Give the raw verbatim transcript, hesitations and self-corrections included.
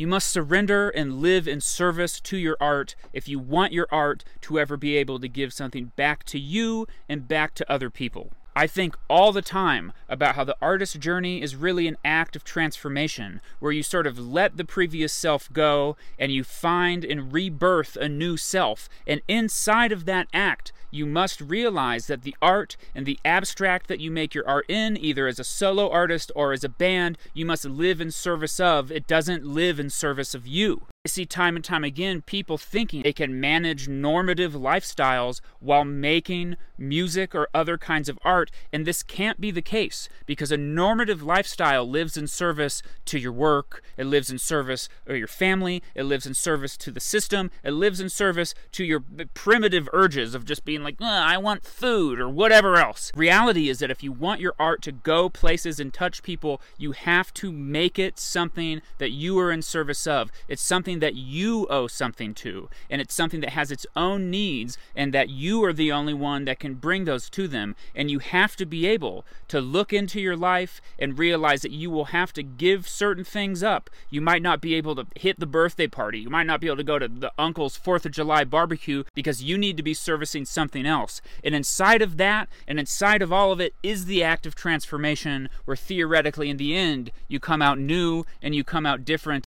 You must surrender and live in service to your art if you want your art to ever be able to give something back to you and back to other people. I think all the time about how the artist's journey is really an act of transformation, where you sort of let the previous self go and you find and rebirth a new self. And inside of that act, you must realize that the art and the abstract that you make your art in, either as a solo artist or as a band, you must live in service of. It doesn't live in service of you. I see time and time again people thinking they can manage normative lifestyles while making music or other kinds of art, and this can't be the case, because a normative lifestyle lives in service to your work, it lives in service to your family, it lives in service to the system, it lives in service to your primitive urges of just being like, oh, I want food or whatever else. Reality is that if you want your art to go places and touch people, you have to make it something that you are in service of. It's something that you owe something to, and it's something that has its own needs, and that you are the only one that can bring those to them. And you have to be able to look into your life and realize that you will have to give certain things up. You might not be able to hit the birthday party, you might not be able to go to the uncle's fourth of July barbecue because you need to be servicing something else. And inside of that, and inside of all of it, is the act of transformation, where theoretically in the end you come out new and you come out different,